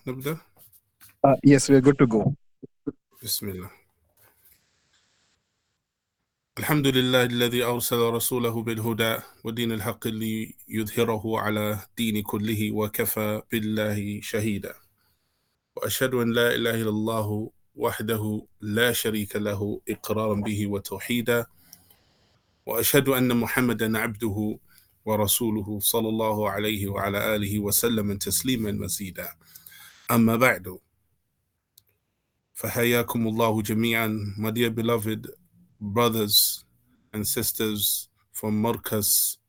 نبدأ. Yes, we are good to go. بسم الله. الحمد لله الذي أرسل رسوله بالهدى ودين الحق ليظهره على الدين كله وكفى بالله شهيدا. وأشهد أن لا إله إلا الله وحده لا شريك له إقرارا به وتوحيدا. وأشهد أن محمدا عبده ورسوله صلى الله عليه وعلى آله وسلم تسليما مزيدا. أما بعد فحياكم الله جميعا, my dear beloved brothers and sisters from Markaz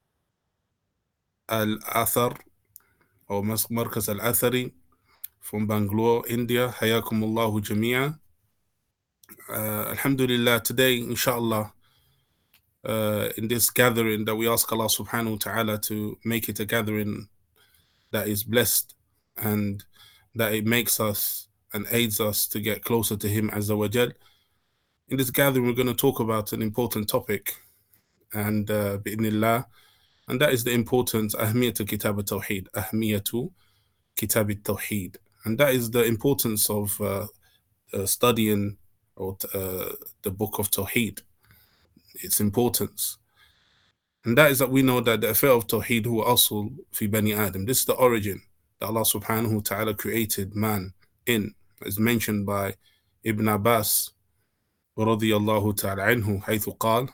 Al-Athar or Markaz Al-Athari from Bangalore, India. حياكم الله جميعا. Alhamdulillah, today inshallah in this gathering that we ask Allah subhanahu wa ta'ala to make it a gathering that is blessed and that it makes us and aids us to get closer to Him Azza wa Jal. In this gathering, we're going to talk about an important topic, and bi'idhnillah, and that is the importance, ahmiyatu kitab al-tawheed, ahmiyatu kitab al-tawheed, and that is the importance of studying the book of Tawheed, its importance. And that is that we know that the affair of Tawheed huwa asl fi bani Adam. This is the origin that Allah subhanahu wa ta'ala created man in, as mentioned by Ibn Abbas رضي الله تعالى عنه حيث قال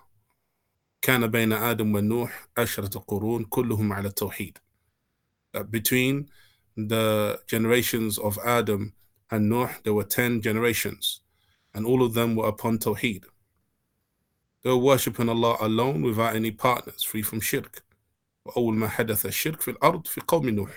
كان بين آدم ونوح 10 قرون كلهم على التوحيد. That between the generations of Adam and Nuh there were 10 generations and all of them were upon Tawheed. They were worshipping Allah alone without any partners, free from shirk. وأول ما حدث الشرك في الأرض في قوم نوح.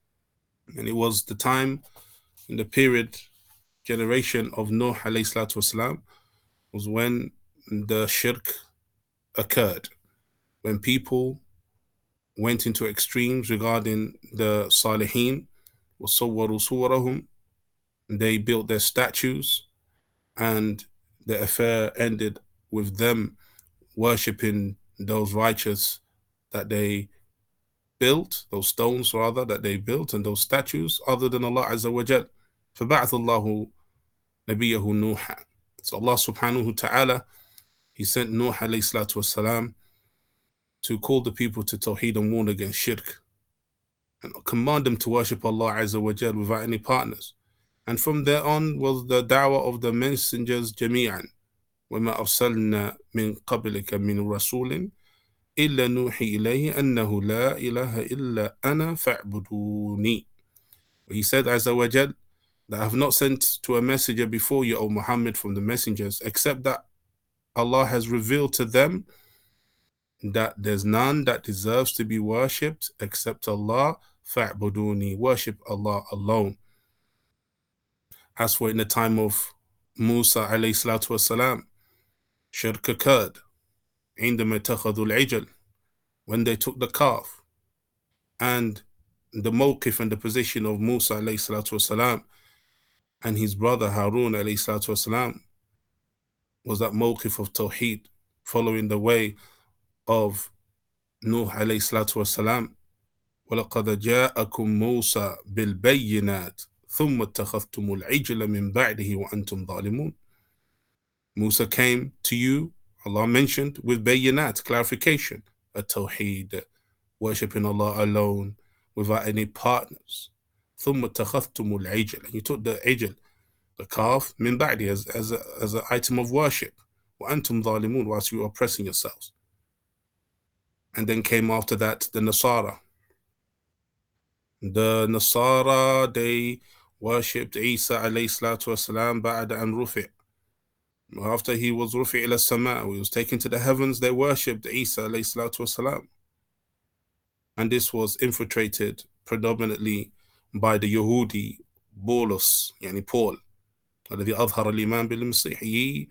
And it was the time in the period generation of Nuh alayhi salatu wasalam was when the shirk occurred, when people went into extremes regarding the Salihin, وَصَوَّرُوا صُوَرَهُمْ, they built their statues, and the affair ended with them worshipping those righteous that they built, those stones rather, that they built, and those statues other than Allah Azza wa Jal. فَبَعْثَ اللَّهُ نَبِيَّهُ نُوحًا. So Allah subhanahu wa ta'ala, He sent Nuh alayhi salatu wasalam to call the people to Tawheed and warn against shirk and command them to worship Allah Azza wa Jal without any partners. And from there on was the da'wah of the messengers جميعا. وَمَا أَرْسَلْنَا مِنْ قَبْلِكَ مِنْ رَسُولٍ إِلَّا نُوحِي إِلَيْهِ أَنَّهُ لَا إِلَهَ إِلَّا أَنَا فَاعْبُدُونِي. He said Azza wa Jal that I have not sent to a messenger before you, O Muhammad, from the messengers, except that Allah has revealed to them that there's none that deserves to be worshipped except Allah, fa'buduni, worship Allah alone. As for in the time of Musa alayhi salatu wasalam, shirk occurred, عندما اتخذوا العجل, when they took the calf, and the mawqif and the position of Musa alayhi salatu wasalam and his brother Harun alayhi salatu wasalam was that mawqif of Tawheed, following the way of Nuh alayhi salatu wasalam. وَلَقَدْ جَاءَكُمْ مُوسَى بِالْبَيِّنَاتِ ثُمَّ اتَّخَذْتُمُ الْعِجْلَ مِنْ بَعْدِهِ وَأَنْتُمْ ظَالِمُونَ. Musa came to you, Allah mentioned, with bayinat, clarification, a tawheed, worshipping Allah alone without any partners. ثُمَّ اتَّخَذْتُمُ الْعِجْلَ, and you took the ijl, the calf, min ba'di, as an item of worship. وَأَنْتُمْ ظَالِمُونَ, whilst you were oppressing yourselves. And then came after that the Nasara. The Nasara, they worshipped Isa alayhi salatu wasalam ba'da an rufi'. After he was rufi' ila sama, he was taken to the heavens, they worshipped Isa alayhi salatu wasalam. And this was infiltrated predominantly by the Yehudi, Paulus, yani Paul, الذي أظهر الإيمان بالمسيح. He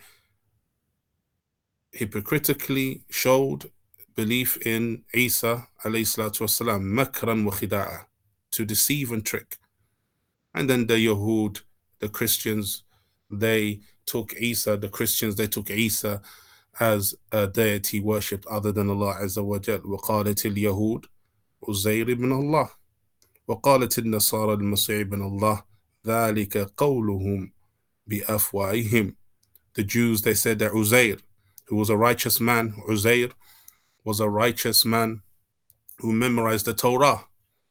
hypocritically showed belief in Isa alayhi salatu wasalam, makran wa khida'a, to deceive and trick. And then the Yahud, the Christians, they took Isa, the Christians, they took Isa as a deity worshipped other than Allah Azza wa Jal. وَقَالَتِ الْيَهُودُ عُزَيْرِ ibn Allah وقالت النصارى المسيح ابن الله ذلك قولهم بأفواههم. The Jews, they said that Uzair, who was a righteous man, Uzair was a righteous man who memorized the Torah.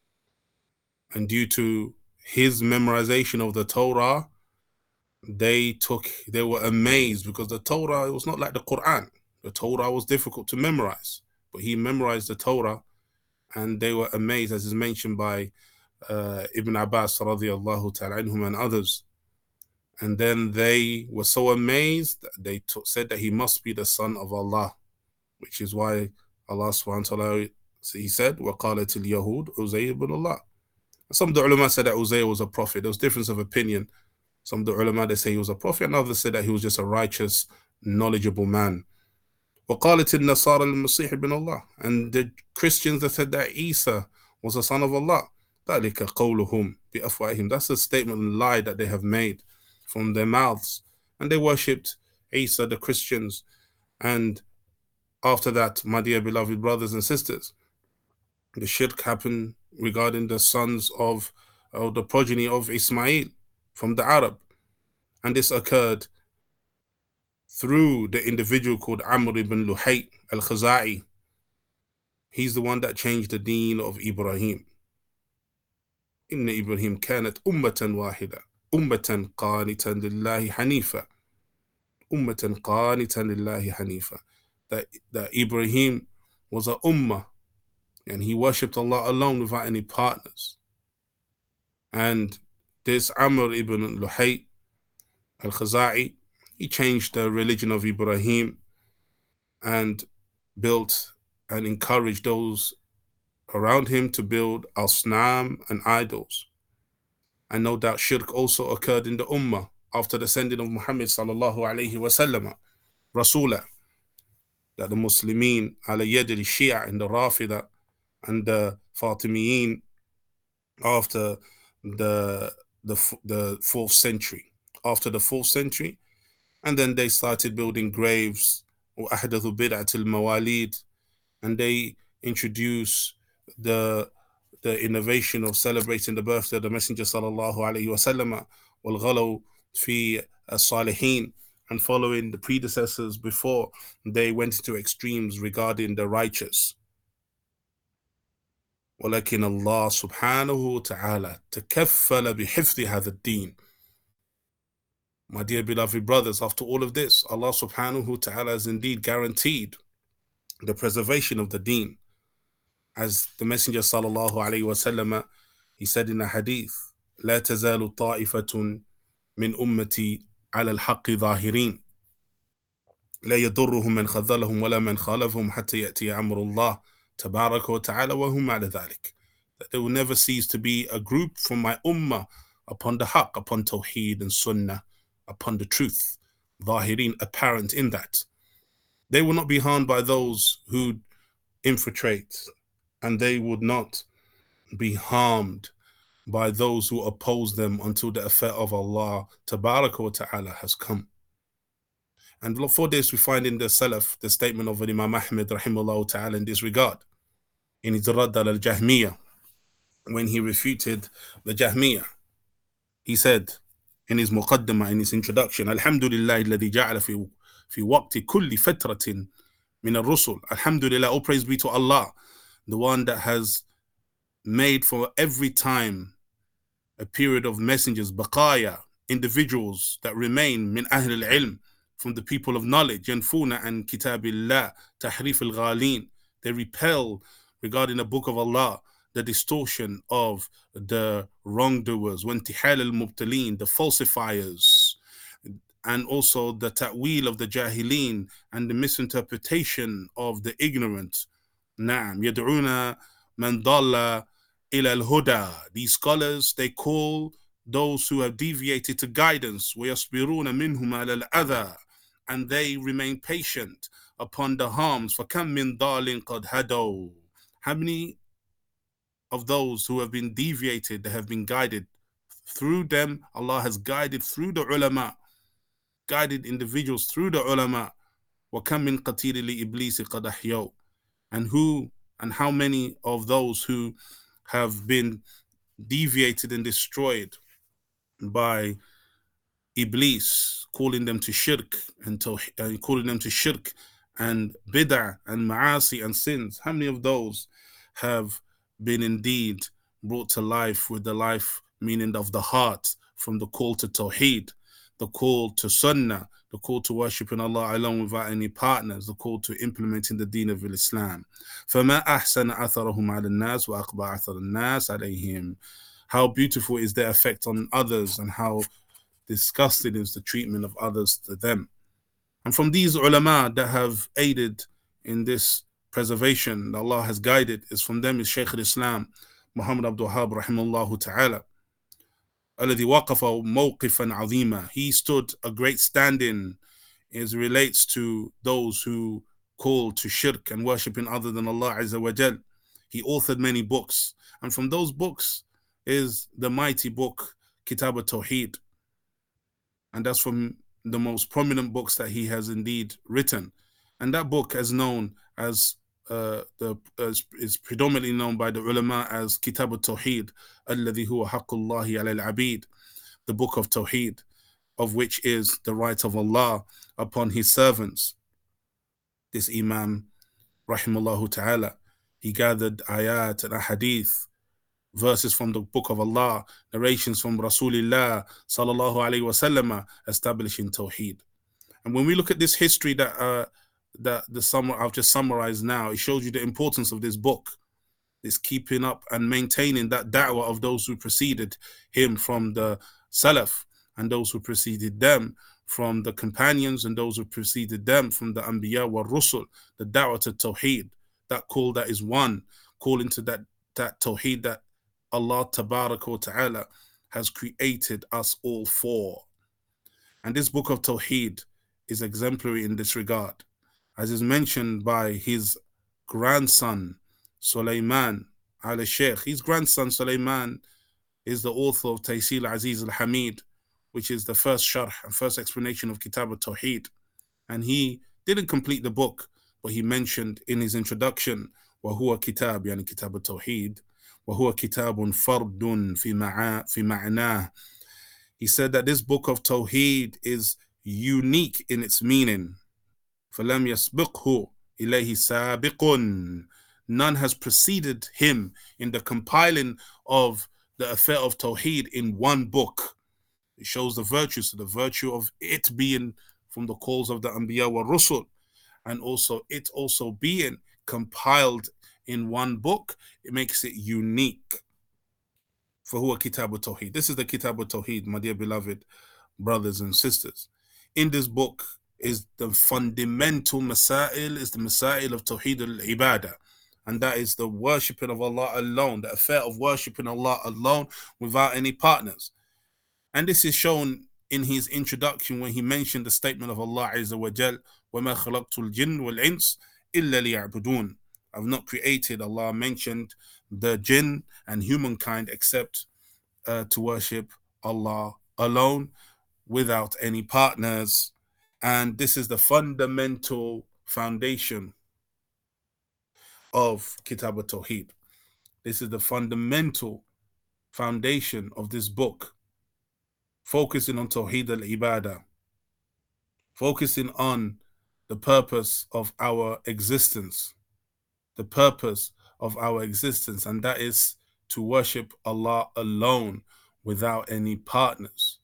And due to his memorization of the Torah, they were amazed, because the Torah, it was not like the Quran. The Torah was difficult to memorize, but he memorized the Torah, and they were amazed, as is mentioned by Ibn Abbas radiallahu ta'ala anhum and others. And then they were so amazed that they said that he must be the son of Allah, which is why Allah subhanahu wa ta'ala, he said, وَقَالَتِ الْيَهُودُ عُزَيْرٌ ibn Allah. Some of the ulama said that Uzair was a prophet. There was difference of opinion. Some of the ulama, they say he was a prophet, and others said that he was just a righteous, knowledgeable man. وَقَالَتِ النَّصَارَى الْمَسِيحِ ibn Allah. And the Christians, they said that Isa was the son of Allah. ذَلِكَ قَوْلُهُمْ بِأَفْوَاهِهِمْ. That's a statement and lie that they have made from their mouths. And they worshipped Isa, the Christians. And after that, my dear beloved brothers and sisters, the shirk happened regarding the sons of the progeny of Ismail from the Arab. And this occurred through the individual called Amr ibn Luhay al-Khuzai. He's the one that changed the deen of Ibrahim. Inna Ibrahim kanat ummatan wahida, ummatan qanitan lillahi hanifa. Ummatan qanitan lillahi hanifa. That Ibrahim was a ummah, and he worshipped Allah alone without any partners. And this Amr ibn Luhay al-Khuzai, he changed the religion of Ibrahim and built and encouraged those around him to build asnam and idols. And no doubt shirk also occurred in the ummah after the sending of Muhammad sallallahu alayhi wa sallam, Rasulah, that the Muslimin ala yad al-Shia and the Rafida and the Fatimiyin after the 4th century. After the 4th century, and then they started building graves, or ahdathu bid'at al-mawalid, and they introduced the innovation of celebrating the birthday of the Messenger sallallahu alayhi wa sallam, wal ghalaw fi as-salihin, and following the predecessors before they went into extremes regarding the righteous. ولكن الله سبحانه وتعالى تكفل بحفظ هذا الدين. My dear beloved brothers, after all of this, Allah subhanahu wa ta'ala has indeed guaranteed the preservation of the deen. As the Messenger sallallahu alayhi wa sallam, he said in a hadith, لا تزال طائفة من أمتي على الحق ظاهرين لا يضرهم من خذلهم ولا من خالفهم حتى يأتي أمر الله تبارك وتعالى وهم على ذلك. That there will never cease to be a group from my ummah upon the haqq, upon tawheed and sunnah, upon the truth, ظاهرين, apparent in that. They will not be harmed by those who infiltrate, and they would not be harmed by those who oppose them until the affair of Allah tabaraka wa ta'ala has come. And for this, we find in the Salaf the statement of Imam Ahmed rahimahullah ta'ala in this regard, in his Radd al-Jahmiyyah, when he refuted the Jahmiyyah. He said in his Muqaddimah, in his introduction, Alhamdulillah alladhi ja'ala fi waqti kulli fatratin min al-rusul. Alhamdulillah, all praise be to Allah, the one that has made for every time a period of messengers, baqaya, individuals that remain min ahl al-ilm, from the people of knowledge, yanfuna an kitabillah, tahrif al-ghalin. They repel regarding the book of Allah the distortion of the wrongdoers, wantihal al-mubtalin, the falsifiers, and also the ta'wil of the jahilin and the misinterpretation of the ignorant. Na'am, yad'una man dalla ila al-huda. These scholars, they call those who have deviated to guidance, وَيَصْبِرُونَ مِنْهُمْ عَلَى الْأَذَى, and they remain patient upon the harms. فَكَمْ مِنْ ضَالٍ قَدْ هَدَوْا. How many of those who have been deviated, they have been guided through them? Allah has guided through the ulama, guided individuals through the ulama. وَكَمْ مِنْ قَتِيلِ لِإِبْلِيسِ قَدْ أَحْيَوْا. And how many of those who have been deviated and destroyed by Iblis, calling them to shirk and bid'ah and ma'asi and sins. How many of those have been indeed brought to life with the life meaning of the heart, from the call to Tawheed, the call to Sunnah, the call to worshiping Allah alone without any partners, the call to implementing the deen of Islam. فَمَا أَحْسَنَ أَثَرَهُمْ عَلَى النَّاسِ وَأَقْبَعَ أَثَرَ النَّاسِ عَلَيْهِمْ. How beautiful is their effect on others, and how disgusting is the treatment of others to them. And from these ulama that have aided in this preservation, that Allah has guided, is from them is Shaykh al-Islam Muhammad Abdul Wahhab rahimahullah ta'ala. الذي وقف موقفا عظيما. He stood a great standing as relates to those who call to shirk and worshipping other than Allah Azza wa Jal. He authored many books, and from those books is the mighty book Kitab al-Tawheed, and that's from the most prominent books that he has indeed written. And that book is known as is predominantly known by the ulama as Kitab al-Tawheed, alladhi huwa haqqullahi ala al-abid, the book of Tawheed, of which is the right of Allah upon his servants. This Imam, rahimallahu ta'ala, he gathered ayat and ahadith, verses from the book of Allah, narrations from Rasulullah sallallahu alayhi wa sallam, establishing Tawheed. And when we look at this history that I've just summarized now, it shows you the importance of this book, this keeping up and maintaining that da'wah of those who preceded him from the Salaf, and those who preceded them from the companions, and those who preceded them from the Anbiya wa Rusul, the da'wah to Tawheed, that call that is one, calling to that Tawheed that Allah Tabaraka wa Ta'ala has created us all for. And this book of Tawheed is exemplary in this regard, as is mentioned by his grandson, Sulaiman al-Sheikh. His grandson, Sulaiman, is the author of Taysir al-Aziz al-Hamid, which is the first sharh and first explanation of Kitab al-Tawheed. And he didn't complete the book, but he mentioned in his introduction, وَهُوَ كِتَابٌ, يعني Kitab al-Tawheed, وَهُوَ كِتَابٌ فَرْدٌ فِي مَعْنَاهِ. He said that this book of Tawheed is unique in its meaning. فَلَمْ يَسْبِقْهُ إِلَيْهِ سَابِقٌ. None has preceded him in the compiling of the affair of Tawheed in one book. It shows the virtues, so the virtue of it being from the calls of the Anbiya wa Rusul, and also it also being compiled in one book, it makes it unique. فَهُوَ كِتَابُ التَّوْحِيد. This is the Kitab al-Tawheed, my dear beloved brothers and sisters. In this book is the fundamental masail, is the masail of Tawheed al-Ibadah, and that is the worshipping of Allah alone, the affair of worshipping Allah alone without any partners. And this is shown in his introduction when he mentioned the statement of Allah Azza wa Jal, وَمَا خَلَقْتُ الْجِنَّ وَالْإِنسَ إِلَّا لِيَعْبُدُونَ. I've not created, Allah mentioned, the jinn and humankind except to worship Allah alone without any partners. And this is the fundamental foundation of Kitab al-Tawheed. This is the fundamental foundation of this book, focusing on Tawheed al-Ibadah, focusing on the purpose of our existence, the purpose of our existence, and that is to worship Allah alone without any partners,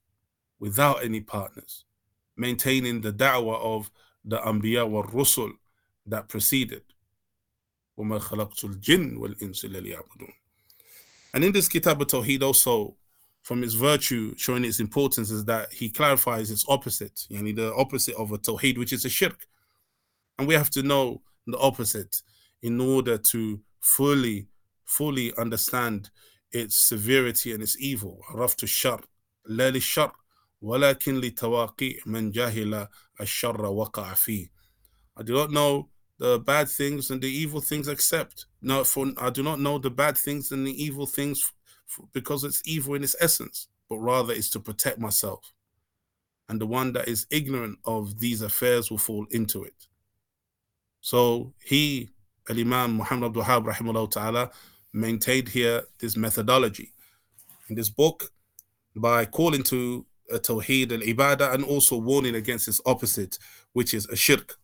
maintaining the da'wah of the Anbiya wa Rusul that preceded. وَمَا خَلَقْتُ الْجِنَّ وَالْإِنسَ إِلَّا لِيَعْبُدُونَ. And in this Kitab al-Tawheed also, from its virtue, showing its importance, is that he clarifies its opposite, the opposite of a Tawheed, which is a shirk. And we have to know the opposite in order to fully understand its severity and its evil. عرفت الشر لا للشر ولكن لتواقي من جاهل الشر وقع فيه. I do not know the bad things and the evil things I do not know the bad things and the evil things because it's evil in its essence, but rather it's to protect myself. And the one that is ignorant of these affairs will fall into it. So he, Al-Imam Muhammad Abdul Wahhab rahimahullah ta'ala, maintained here this methodology in this book by calling to Tawheed al-Ibadah and also warning against its opposite, which is a shirk.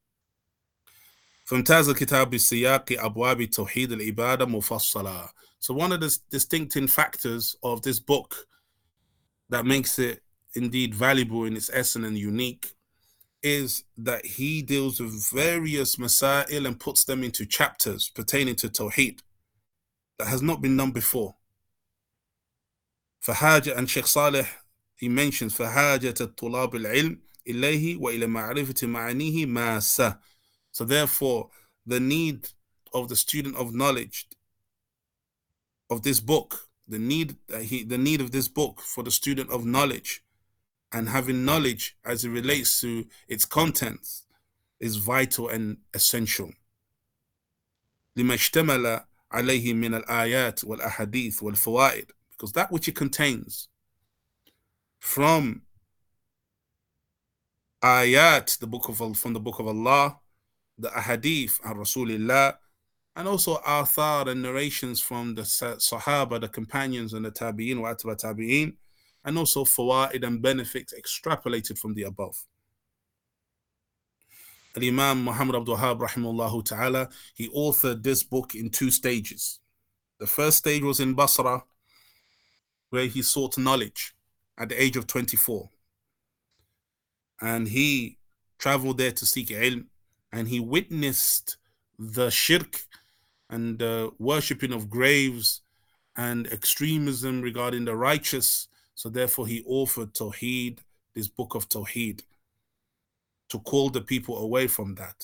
فامتاز الكتاب بسياق أبواب توحيد العبادة مفصلا. So one of the distinctive factors of this book that makes it indeed valuable in its essence and unique is that he deals with various masail and puts them into chapters pertaining to Tawheed that has not been done before. فحاجة, and Sheikh Saleh, he mentions فحاجة الطلاب العلم إليه وإلى معرفة معانيه ماسة. So therefore, the need of the student of knowledge of this book, the need of this book for the student of knowledge and having knowledge as it relates to its contents is vital and essential. لما اشتمل عليه من الآيات والأحاديث والفوائد, because that which it contains from ayat, from the book of Allah, the ahadith and Rasulullah, and also athar and narrations from the Sahaba, the companions, and the Tabi'in wa atba Tabi'in, and also fawaid and benefits extrapolated from the above. Al-Imam Muhammad Abdul Wahhab rahimahullah ta'ala, he authored this book in 2 stages. The first stage was in Basra, where he sought knowledge at the age of 24. And he traveled there to seek ilm, and he witnessed the shirk and the worshipping of graves and extremism regarding the righteous. So therefore he authored Tawheed, this book of Tawheed, to call the people away from that.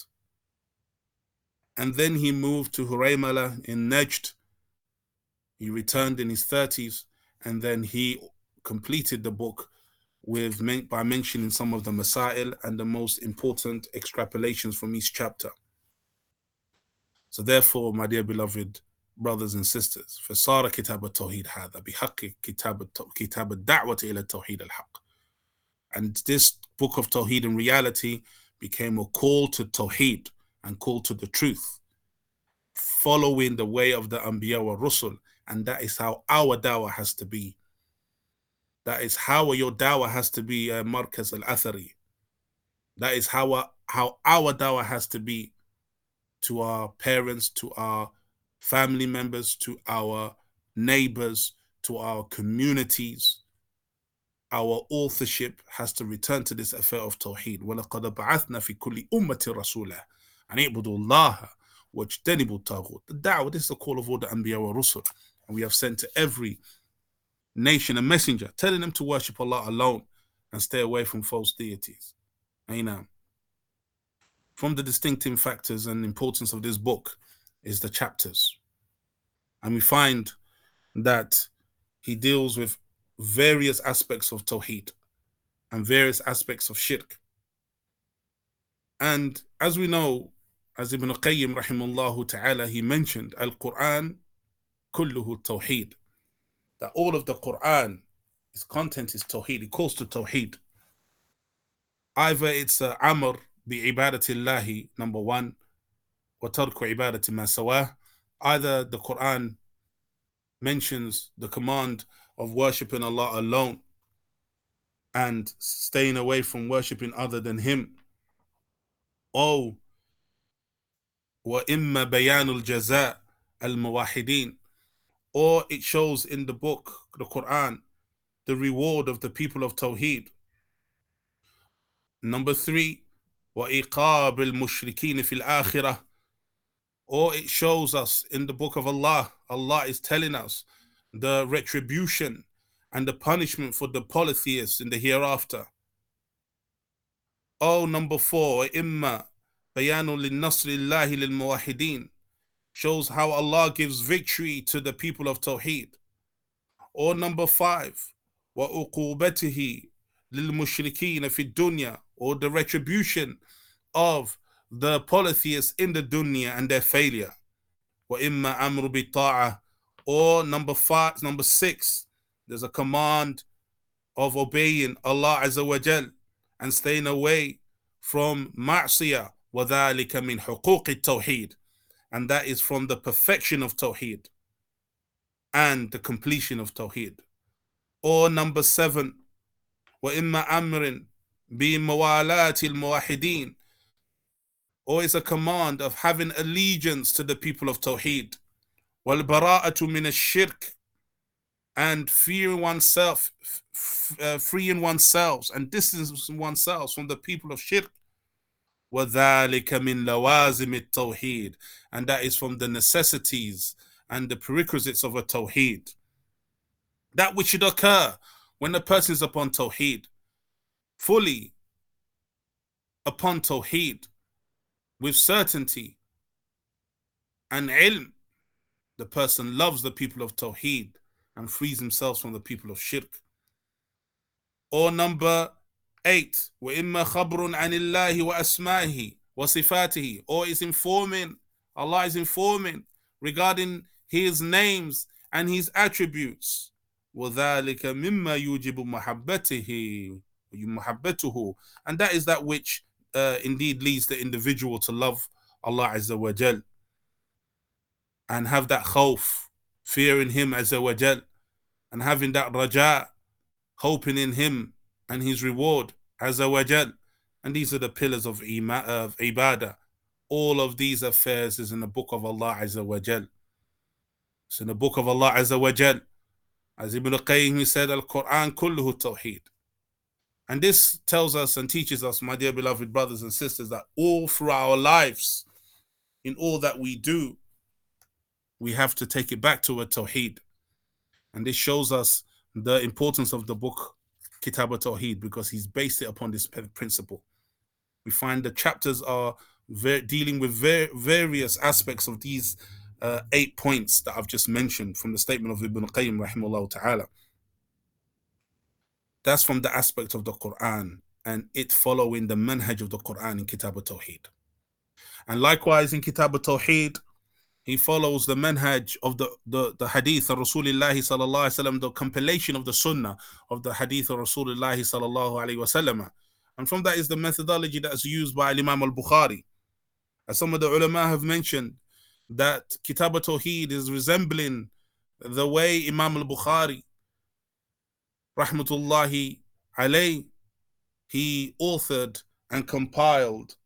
And then he moved to Huraymala in Najd. He returned in his 30s, and then he completed the book by mentioning some of the masail and the most important extrapolations from each chapter. So therefore, my dear beloved brothers and sisters, فصار كتاب التوحيد هذا بحق كتاب الدعوة إلى التوحيد الحق. And this book of Tawheed in reality became a call to Tawheed and call to the truth, following the way of the Anbiya wa Rusul. And that is how our dawah has to be. That is how your dawah has to be, Markaz al-Athari. That is how our dawah has to be to our parents, to our family members, to our neighbors, to our communities. Our authorship has to return to this affair of Tawheed. وَلَقَدْ بَعَثْنَا فِي كُلِّ أُمَّةٍ رَسُولًا أَنِ اعْبُدُوا اللَّهَ وَاجْتَنِبُوا الطَّاغُوتَ. The da'wah, this is the call of all the Anbiya wa Rusul. And we have sent to every nation a messenger telling them to worship Allah alone and stay away from false deities. Amen. From the distinctive factors and importance of this book is the chapters. And we find that he deals with various aspects of Tawheed and various aspects of Shirk. And as we know, as Ibn Qayyim rahimahullah ta'ala, he mentioned Al-Quran kulluhu Tawheed, that all of the Quran, its content is Tawheed. It calls to Tawheed. Either it's Amr bi ibadatillahi, number 1, wa tarku ibadati ma sawah. Either the Quran mentions the command of worshipping Allah alone and staying away from worshipping other than Him. Oh, wa imma bayanul jaza al-muwahidin. Or it shows in the book, the Quran, the reward of the people of Tawheed. Number 3, وَإِقَابِ الْمُشْرِكِينَ فِي الْآخِرَةِ. Or it shows us in the book of Allah, Allah is telling us the retribution and the punishment for the polytheists in the hereafter. Oh, number 4, وَإِمَّا بَيَانٌ لِلنَّصْرِ اللَّهِ لِلْمُوَحِدِينَ. Shows how Allah gives victory to the people of Tawheed. Or number 5, وَأُقُوبَتِهِ لِلْمُشْرِكِينَ فِي الدُّنْيَا. Or the retribution of the polytheists in the dunya and their failure. وَإِمَّا أَمْرُ بِالطَّاعَةِ. Or number 6, there's a command of obeying Allah Azza wa Jal and staying away from ma'siyah. وَذَلِكَ مِنْ حُقُوقِ التَّوْحِيدِ. And that is from the perfection of Tawheed and the completion of Tawheed. Or number 7, وَإِمَّا أَمْرٍ بِمَوَالَاةِ الْمُوَحِدِينَ, or it's a command of having allegiance to the people of Tawheed. وَالْبَرَاءَةُ مِنَ الشِّرْكِ, and freeing oneself and distancing oneself from the people of shirk. وَذَلِكَ مِنْ لَوَازِمِ التَّوْحِيدِ, and that is from the necessities and the prerequisites of a Tawheed. That which should occur when a person is upon Tawheed, fully upon Tawheed, with certainty and ilm. The person loves the people of Tawheed and frees himself from the people of shirk. Or number 8, وَإِمَّا خَبْرٌ عَنِ اللَّهِ وَأَسْمَائِهِ وَصِفَاتِهِ, or is informing, Allah is informing regarding His names and His attributes. وَذَلِكَ مِمَّا يُوجِبُ مُحَبَّتُهُ, and that is that which indeed leads the individual to love Allah Azza wa Jal and have that khawf, fearing Him Azza wa Jal, and having that raja, hoping in Him and His reward Azza wa Jal. And these are the pillars of ibadah. All of these affairs is in the book of Allah Azza wa Jal. It's in the book of Allah Azza wa Jal. As Ibn Qayyim said, Al-Quran kulluhu tawheed. And this tells us and teaches us, my dear beloved brothers and sisters, that all through our lives, in all that we do, we have to take it back to a tawheed. And this shows us the importance of the book Kitab al-Tawheed, because he's based it upon this principle. We find the chapters are dealing with various aspects of these 8 points that I've just mentioned from the statement of Ibn Qayyim rahimahullah ta'ala. That's from the aspect of the Quran and it following the manhaj of the Quran in Kitab al-Tawheed. And likewise in Kitab al-Tawheed, he follows the manhaj of the hadith of Rasulullah sallallahu alaihi wasallam, the compilation of the sunnah of the hadith of Rasulullah sallallahu alaihi wasallam. And from that is the methodology that is used by Imam al-Bukhari. As some of the ulama have mentioned, that Kitab al-Tawheed is resembling the way Imam al-Bukhari rahmatullahi alayhi, he authored and compiled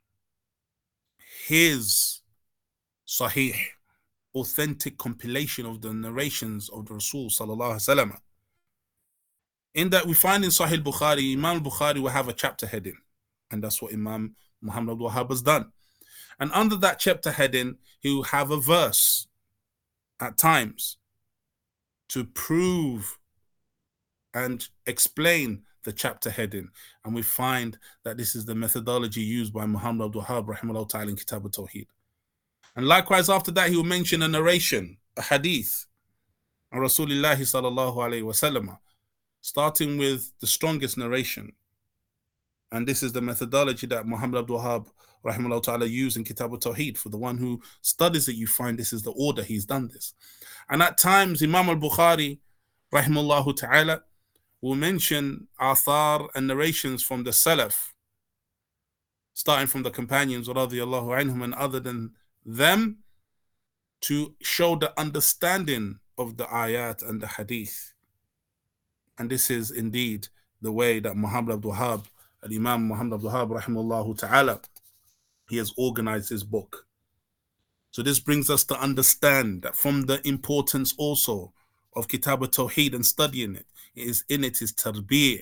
his Sahih, authentic compilation of the narrations of the Rasul sallallahu alaihi wasallam. In that we find in Sahih Bukhari, Imam Bukhari will have a chapter heading, and that's what Imam Muhammad Abdul Wahhab has done. And under that chapter heading, he will have a verse at times to prove and explain the chapter heading. And we find that this is the methodology used by Muhammad Abdul Wahhab rahimahullah ta'ala in Kitab al-Tawheed. And likewise, after that, he will mention a narration, a hadith, of Rasulullah sallallahu alayhi wasallam, starting with the strongest narration. And this is the methodology that Muhammad Abdul Wahhab rahimahullah ta'ala used in Kitab al-Tawheed. For the one who studies it, you find this is the order he's done this. And at times, Imam al-Bukhari rahimahullah ta'ala will mention athar and narrations from the Salaf, starting from the companions radiyallahu anhum and other than them, to show the understanding of the ayat and the hadith. And this is indeed the way that Muhammad Abdul Wahhab, Imam Muhammad Abdul Wahhab rahimahullah ta'ala, he has organized his book. So this brings us to understand that from the importance also of Kitab al-Tawheed and studying it, is tarbiyah,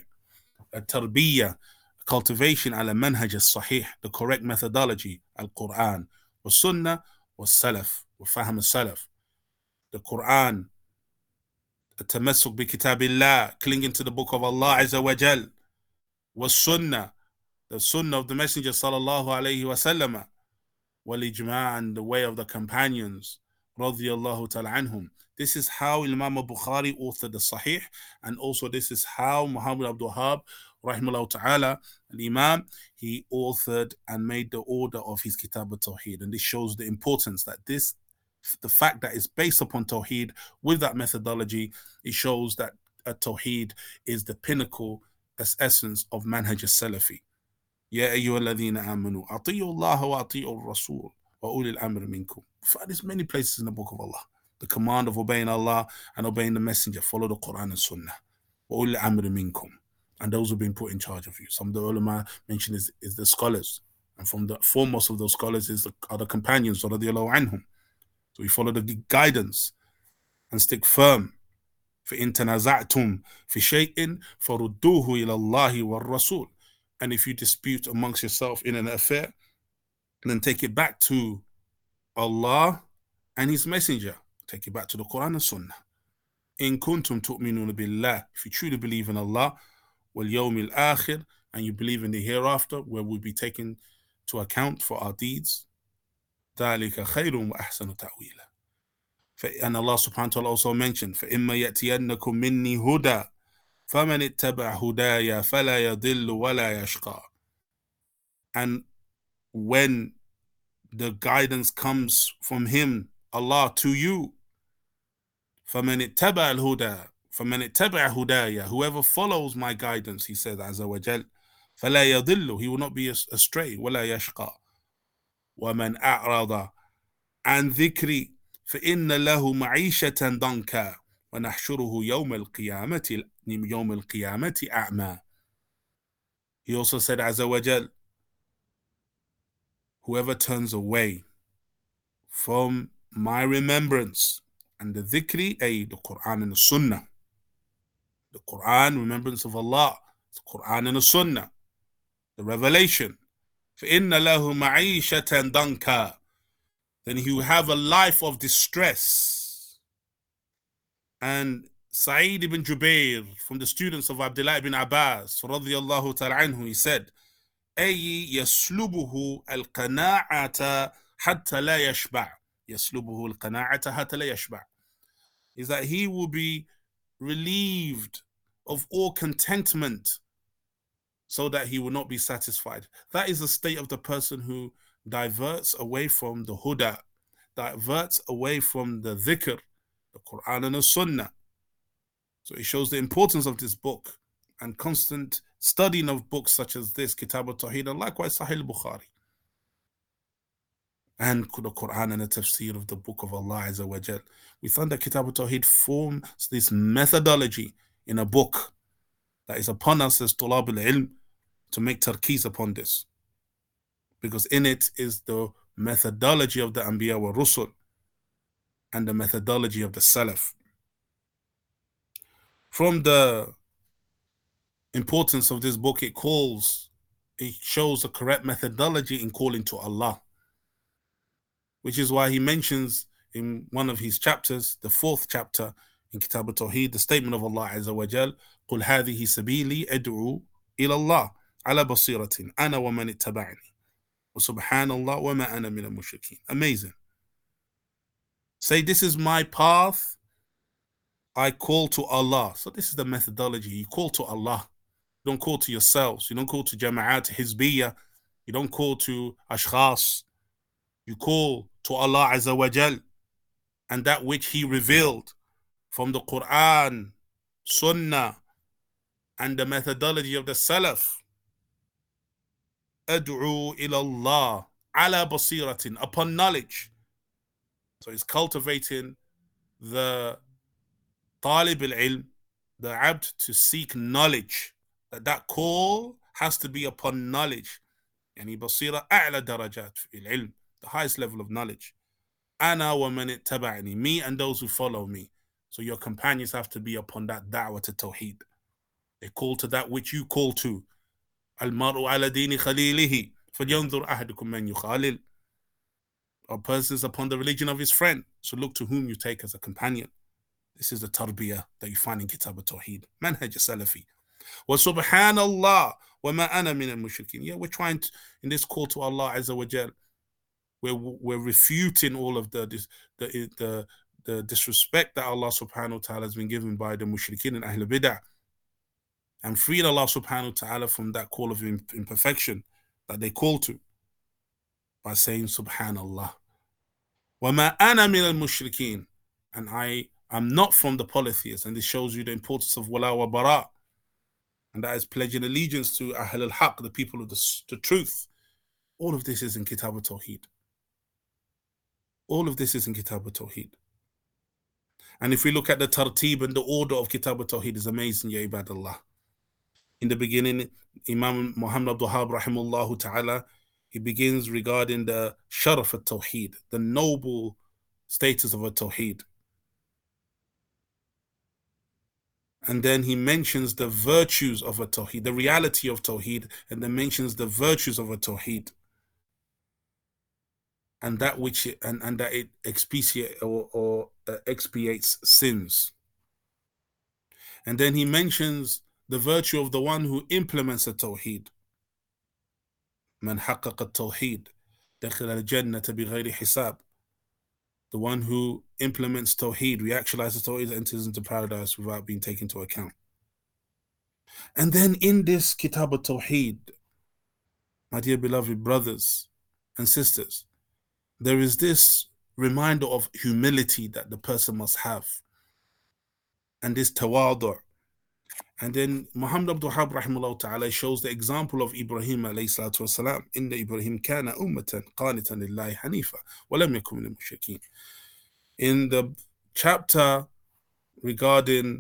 cultivation ala manhaj al-sahih, the correct methodology, al-Quran, wa sunnah, wa salaf, wa fahm al-salaf. The Quran, التمسك بكتاب الله, clinging to the book of Allah Azza wa Jal, wa sunnah, the sunnah of the Messenger sallallahu alayhi wa sallam, wal ijma', and the way of the companions radiyallahu ta'ala anhum. This is how Imam al-Bukhari authored the Sahih, and also this is how Muhammad Abdul Wahhab rahimahullah ta'ala, al-Imam, he authored and made the order of his Kitab al-Tawheed. And this shows the importance that the fact that it's based upon Tawheed with that methodology, it shows that Tawheed is the pinnacle, essence of Manhaj al-Salafi. Ya ayyuhalladhina amanu, ati'u Allah wa ati'u al-Rasul wa ulil amr minkum. There's many places in the book of Allah, the command of obeying Allah and obeying the Messenger, follow the Quran and Sunnah. وَأُولِي الْأَمْرِ مِنْكُمْ, and those who've been put in charge of you. Some of the ulama mention is the scholars, and from the foremost of those scholars are the companions, radiallahu anhum. So we follow the guidance and stick firm. فَإِن تَنَازَعْتُمْ فِي شَيْءٍ فَرُدُّوهُ إِلَى اللَّهِ وَالرَّسُولِ. And if you dispute amongst yourself in an affair, then take it back to Allah and His Messenger. Take it back to the Quran and Sunnah. إِن كُنتُمْ تُؤْمِنُونَ بِاللَّهِ. If you truly believe in Allah, وَالْيَوْمِ الْآخِرِ, and you believe in the hereafter, where we'll be taken to account for our deeds, ذَلِكَ خَيْرٌ وَأَحْسَنُ تَأْوِيلًا. And Allah subhanahu wa ta'ala also mentioned, فَإِمَّا يَأْتِيَنَّكُم مِّنِّي هُدًى فَمَنِ اتَّبَعَ هُدَايَ فَلَا يَضِلُّ وَلَا يَشْقَى. And when the guidance comes from Him, Allah, to you, فَمَنِ اتَّبَعَ الْهُدَى فَمَنِ اتَّبَعَ هُدَايَ, whoever follows my guidance, He said, Azza wa Jal, فَلَا يَضِلُّ, he will not be astray, وَلَا يَشْقَى. وَمَنْ أَعْرَضَ عَنْ ذِكْرِي فإن له معيشة ضنكا ونحشره يوم القيامة أعمى. He also said, Azza wa Jal, whoever turns away from my remembrance, and the dhikri, the Quran and the Sunnah. The Quran, remembrance of Allah, the Quran and the Sunnah, the revelation. فإن له معيشة ضنكا, then he will have a life of distress. And Sa'id ibn Jubair, from the students of Abdullah ibn Abbas, radiyallahu ta'ala anhu, he said, أي يسلبه القناعة حتى لا يشبع. يسلبه القناعة حتى لا يشبع. Is that he will be relieved of all contentment so that he will not be satisfied. That is the state of the person who diverts away from the huda, diverts away from the dhikr, the Quran and the Sunnah. So it shows the importance of this book and constant studying of books such as this, Kitab al-Tawheed, and likewise Sahih al-Bukhari. And the Quran and the tafsir of the book of Allah Azza wa Jal. We found that Kitab al-Tawheed forms this methodology in a book that is upon us as Tulab al-Ilm to make tarkeez upon this. Because in it is the methodology of the Anbiya wa Rusul and the methodology of the Salaf. From the importance of this book, it shows the correct methodology in calling to Allah, which is why he mentions in one of his chapters, the 4th chapter in Kitab al-Tawheed, the statement of Allah Azza wa Jal, قُلْ هَذِهِ سَبِيلِي أَدْعُو إِلَى اللَّهِ عَلَى بَصِيرَةٍ أَنَا وَمَنِ اتَّبَعَنِي وَسُبْحَانَ اللَّهِ وَمَا أَنَا مِنَ الْمُشْرِكِينَ. Amazing. Say, this is my path, I call to Allah. So this is the methodology. You call to Allah. You don't call to yourselves. You don't call to Jama'at Hizbiyah. You don't call to Ashkhas. You call to Allah Azza wa Jal and that which He revealed from the Quran, Sunnah, and the methodology of the Salaf. Ad'u ila Allah ala basiratin, upon knowledge. So it's cultivating the talib al-ilm, the abd, to seek knowledge. That call has to be upon knowledge. Yani basira a'la darajat fil ilm, the highest level of knowledge. Ana wa man ittaba'ani, me and those who follow me. So your companions have to be upon that da'wah to tawheed. They call to that which you call to. Al-mar'u ala dini khalilihi, falyanzur ahadukum man yukhalil. A person is upon the religion of his friend, so look to whom you take as a companion. This is the tarbiyah that you find in Kitab al-Tawheed, Manhaj al-Salafi. Wa subhanallah wa ma ana min al-mushrikeen. Yeah, we're trying to, in this call to Allah Azza wa Jal, we're refuting all of the disrespect that Allah subhanahu wa ta'ala has been given by the mushrikeen and Ahl Bid'ah, and freeing Allah subhanahu wa ta'ala from that call of imperfection that they call to by saying subhanallah. Wa ma ana min al-mushrikeen, and I am not from the polytheists. And this shows you the importance of wala wa bara, and that is pledging allegiance to Ahl al-Haq, the people of the truth. All of this is in Kitab al-Tawheed. All of this is in Kitab al-Tawheed. And if we look at the tartib and the order of Kitab al-Tawheed, is amazing, ya ibadallah. In the beginning, Imam Muhammad Abdul Wahhab rahimahullah ta'ala, he begins regarding the sharaf al-Tawheed, the noble status of al-Tawheed. And then he mentions the virtues of a Tawheed, the reality of Tawheed, and then mentions the virtues of a Tawheed. And that which and that it expiates sins. And then he mentions the virtue of the one who implements a Tawheed. Man haqqaqa at-Tawheed dakhila al-jannata bighayri hisab. The one who implements Tawheed, reactualizes Tawheed, enters into paradise without being taken into account. And then in this Kitab al-Tawheed, my dear beloved brothers and sisters, there is this reminder of humility that the person must have, and this tawadu. And then Muhammad Abdul Wahhab rahimahullah ta'ala shows the example of Ibrahim alayhi salatu wasalam. Inna Ibrahim kana ummatan qanitan lillahi hanifa wa lam yakun minal mushrikeen. In the chapter regarding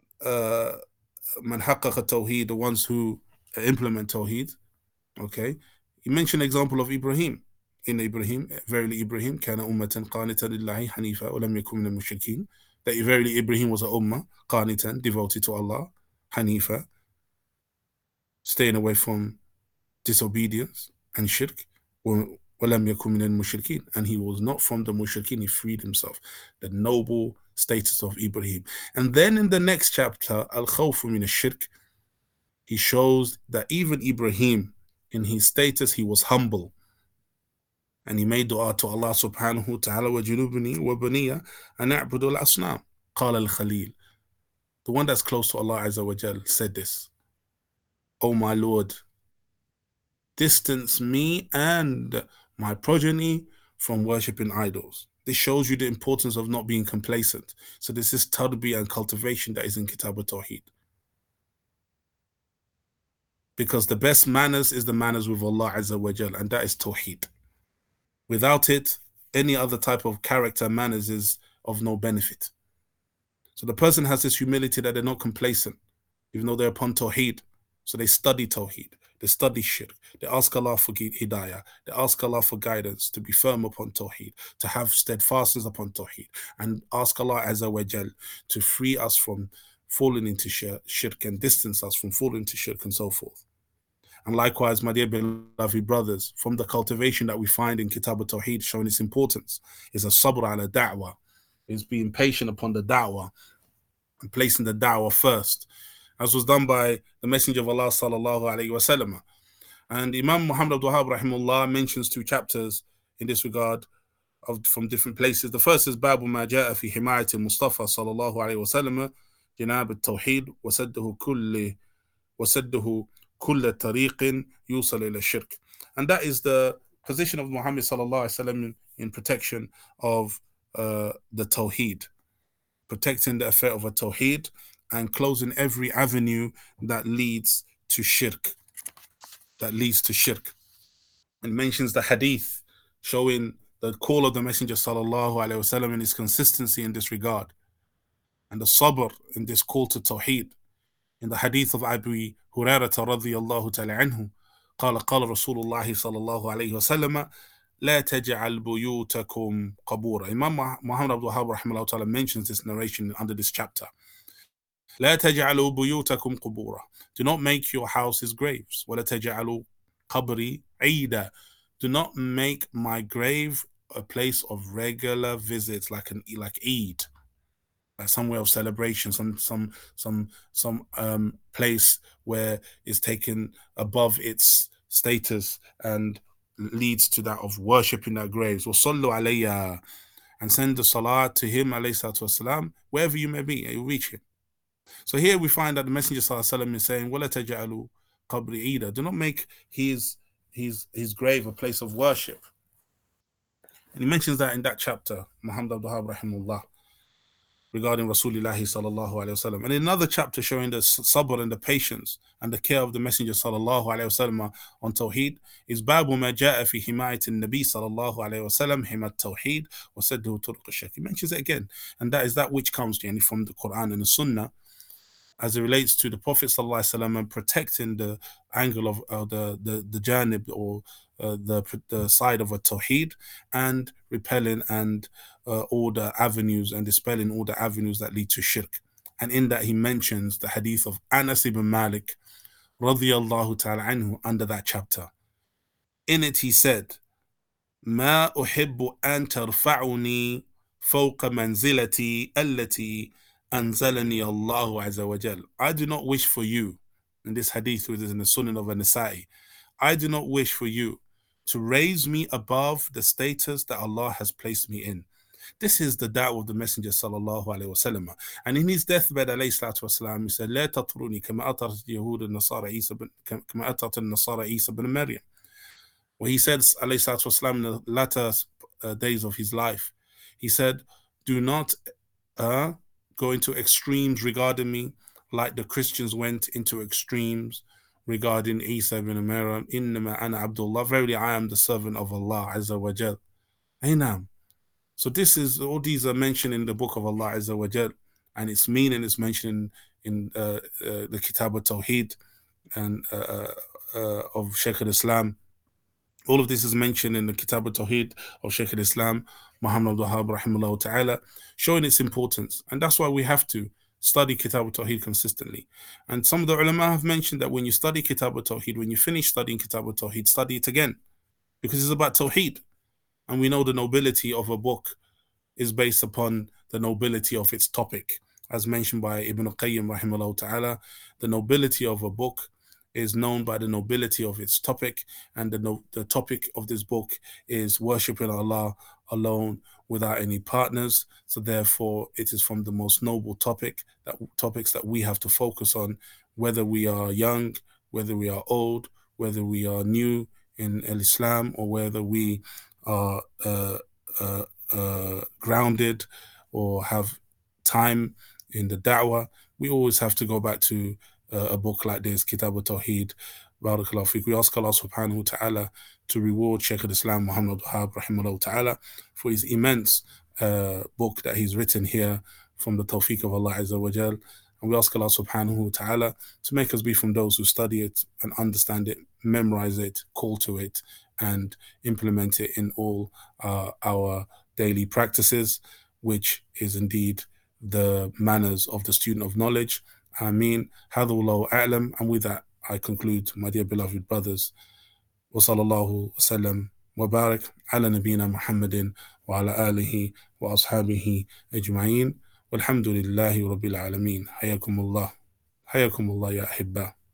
man haqqaqa tawheed, the ones who implement tawheed, okay, he mentioned an example of Ibrahim. In Ibrahim, verily Ibrahim kana ummatan qanitan lillahi hanifa wa lam yakun minal mushrikeen. That verily Ibrahim was a ummah, qanitan, devoted to Allah, hanifa, staying away from disobedience and shirk, وَلَمْ يَكُنْ مِنَ الْمُشْرِكِينَ, and he was not from the mushrikeen, he freed himself. The noble status of Ibrahim. And then in the next chapter, Al-Khawfu min al-Shirk, he shows that even Ibrahim, in his status, he was humble. And he made dua to Allah subhanahu wa ta'ala, وَجُنُوبْنِي وَبَنِيَّ أَنْ أَعْبُدُ الْأَصْنَامِ قَالَ الْخَلِيلُ. The one that's close to Allah Azza wa Jal said this: "O my Lord, distance me and my progeny from worshipping idols." This shows you the importance of not being complacent. So this is tarbiyah and cultivation that is in Kitab al-Tawheed. Because the best manners is the manners with Allah Azza wa Jal, and that is Tawheed. Without it, any other type of character manners is of no benefit. So the person has this humility that they're not complacent, even though they're upon Tawheed. So they study Tawheed, they study Shirk, they ask Allah for Hidayah, they ask Allah for guidance, to be firm upon Tawheed, to have steadfastness upon Tawheed, and ask Allah Azza wa Jal to free us from falling into Shirk and distance us from falling into Shirk and so forth. And likewise, my dear beloved brothers, from the cultivation that we find in Kitab al-Tawheed showing its importance is a sabr ala da'wah, is being patient upon the da'wah and placing the da'wah first, as was done by the Messenger of Allah sallallahu alayhi wa sallam. And Imam Muhammad Abdul Wahhab rahimahullah mentions 2 chapters in this regard from different places. The first is Babu ma ja'a fi himayati al-Mustafa sallallahu alayhi wa sallam janab al-Tawheed wa sadduhu kulla tariqin yusal ila shirk. And that is the position of Muhammad sallallahu alaihi wasallam in protection of the Tawheed, protecting the affair of a Tawheed and closing every avenue that leads to shirk. And mentions the hadith showing the call of the Messenger sallallahu alaihi wasallam and his consistency in this regard, and the sabr in this call to Tawheed. In the hadith of Abu Hurairah radiyallahu ta'ala anhu, قال رسول الله صلى الله عليه وسلم لا تجعل بيوتكم قبورا. Imam Muhammad Abdul Wahhab rahimahullah ta'ala mentions this narration under this chapter. لا تجعلوا بيوتكم قبورا. Do not make your houses graves. ولا تجعلوا قبري عيدا. Do not make my grave a place of regular visits, like Eid, like somewhere of celebration, some place where it's taken above its status and leads to that of worshipping their graves. وَصَلُّوا عَلَيَّا, and send the salat to him alayhi salatu wasalam, wherever you may be, you reach him. So here we find that the Messenger sallallahu alaihi wasallam is saying, وَلَا تَجْعَلُوا قَبْرِ عِيدًا. Do not make his grave a place of worship. And he mentions that in that chapter, Muhammad Abdul Wahhab rahimahullah, regarding Rasulullah sallallahu alayhi wasallam. And in another chapter showing the sabr and the patience and the care of the Messenger sallallahu alayhi wasallam on Tawheed is Babu ma ja'a fi himayat al-Nabi sallallahu alayhi wasallam himat Tawheed wa saddu turuq al-shirk. He mentions it again, and that is that which comes from the Quran and the Sunnah as it relates to the Prophet ﷺ and protecting the angle of the janib or the side of a tawheed, and repelling and all the avenues and dispelling all the avenues that lead to shirk. And in that he mentions the hadith of Anas ibn Malik radiyallahu ta'ala anhu under that chapter. In it he said, ما أحب أن ترفعني فوق منزلتي التي أنزلني الله عز وجل. I do not wish for you, in this hadith which is in the Sunan of An-Nasa'i, I do not wish for you to raise me above the status that Allah has placed me in. This is the da'wah of the Messenger sallallahu alayhi wasallam. And in his deathbed alayhi salatu wasalam, he said, لا تطروني كما أطرت اليهود النصارى عيسى كما أطرت النصارى عيسى بن مريم. Where he said, alayhi salatu wasalam, in the latter days of his life, he said, do not go into extremes regarding me like the Christians went into extremes regarding Isa ibn Maryam. Innama ana Abdullah, verily I am the servant of Allah Azza wa Jal. Ainam. So all these are mentioned in the book of Allah Azza wa Jal, and its meaning is mentioned in the Kitab al-Tawheed and of Shaykh al-Islam. All of this is mentioned in the Kitab al-Tawheed of Shaykh al-Islam, Muhammad Wahhab rahimahullah ta'ala, showing its importance. And that's why we have to study Kitab al-Tawheed consistently. And some of the ulama have mentioned that when you study Kitab al-Tawheed, when you finish studying Kitab al-Tawheed, study it again, because it's about Tawheed. And we know the nobility of a book is based upon the nobility of its topic. As mentioned by Ibn Qayyim rahimahullah ta'ala, the nobility of a book is known by the nobility of its topic, and the topic of this book is worshipping Allah alone without any partners. So therefore it is from the most noble topics that we have to focus on, whether we are young, whether we are old, whether we are new in Islam, or whether we are grounded or have time in the da'wah. We always have to go back to a book like this, Kitab al-Tawheed. Barakallahu fiqh. We ask Allah subhanahu wa ta'ala to reward Shaykh al-Islam Muhammad Wahhab rahimahullah ta'ala for his immense book that he's written here from the tawfiq of Allah Azza wa Jal. And we ask Allah subhanahu wa ta'ala to make us be from those who study it and understand it, memorize it, call to it, and implement it in all our daily practices, which is indeed the manners of the student of knowledge. Ameen. Hadha wallahu a'lam. And with that, I conclude, my dear beloved brothers. Wa sallallahu wa sallam wa barak ala nabiyyina Muhammadin wa ala alihi wa ashabihi ajma'in. Walhamdulillahi rabbil alameen. Hayakumullah. Hayakumullah ya ahibba.